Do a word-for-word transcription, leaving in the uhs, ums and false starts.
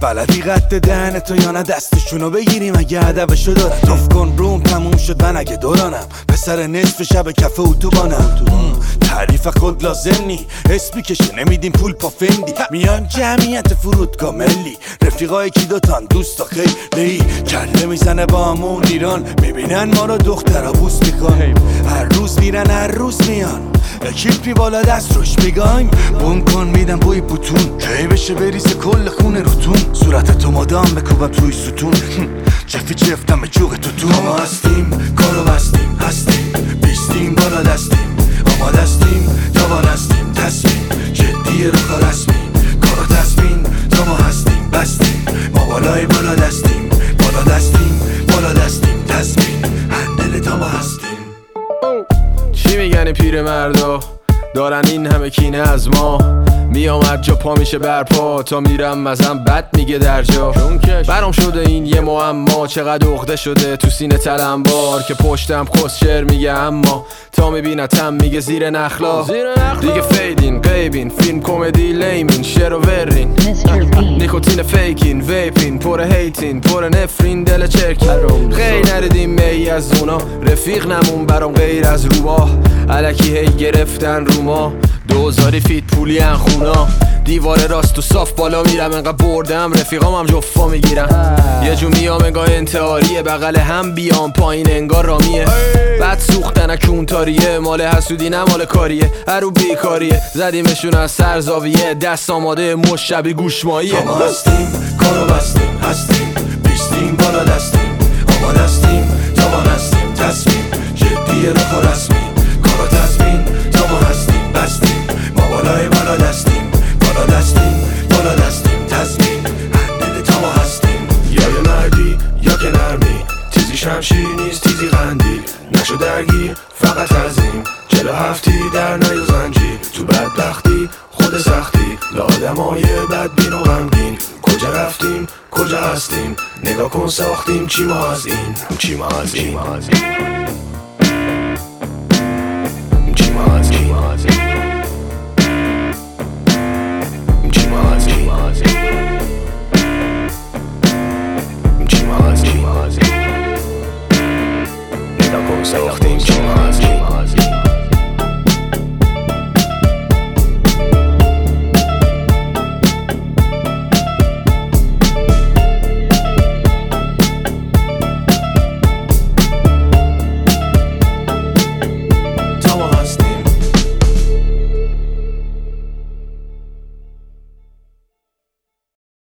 بلدی قد دهن تو یا نه دستشونو بگیریم اگه هدفشو دارن. توف کن روم تموم شد من اگه دورانم، پسر نصف شب کف اتوبانم. تعریف خود لازم نی، اسمی کشه نمیدیم پول پا فندی. میان جمعیت فرودگاه ملی، رفیقای کی دوتان دوستا خیلی کله میزنه با همون ایران. میبینن ما رو دخترا بوس میکن، هر روز میرن هر روز میان. اکیپی بالا دست روش میگایم بون کن میدم بوی بوتون، کی بشه بریزه کل خونه روتون. صورت تو مادام بکوبم توی ستون، جفی جفتم به جوغ تو تو. ما هستیم کارو بستیم، هستیم بیستیم بالا دستیم، آماده استیم جوان هستیم. تصمیم جدیه رو کار رسمی، کارو تصمیم تا ما هستیم بستیم. ما بالای بالا دستیم، بالا دستیم بالا دستیم. تصمیم هندل تا ما هستیم. چی میگن پیر مردا دارن این همه کینه از ما؟ میامد جا پا میشه برپا تا میرم مزم بد میگه در جا. برام شده این یه معما، چقدر عقده شده تو سینه تلمبار که پشتم کسشر میگه اما تا میبینتم میگه زیر نخلا. دیگه فیدین غیبین فیلم کمدی لیمین شعر و ورین نیکوتین فیکین ویپین پر هیتین پر نفرین دل چرکین. خیلی نردیم می از اونا رفیق نمون برام غیر از روباه. الکی هی گرفتن رو ما دوزاری فیت پولی ان خونا. دیوار راست و صاف بالا میرم انقدر بردم رفیقام هم جفا میگیرم. یه جو میام انگاه انتحاریه، بغل هم بیام پایین انگار رامیه. بعد سوختن کونتاریه، مال حسودی نه مال کاریه. هرو بیکاریه زدیمشون از سر زاویه، دست آماده مش شبی گوشماییه. ما هستیم کارو بستیم، هستیم بیستیم بالا دستیم، آماده استیم جوان هستیم. تصمیم جدیه رو کار رسمی، کارو تصمیم تا ما هستیم بستیم. ما بالای بالا دستیم، بالا دستیم بالا دستیم. تصمیم هندل تا ما هستیم. یا یه مردی یا که نرمی، تیزی شمشیر نیست تیزی قندیل. نشو درگیر فقط عظیم، جلو هفتی در نیو زنجیر. تو بدبختی خود سختی لآدمای بدبین و غمگین. کجا رفتیم کجا هستیم، نگاه کن ساختیم چی ما از این، چی ما از این، چی ما از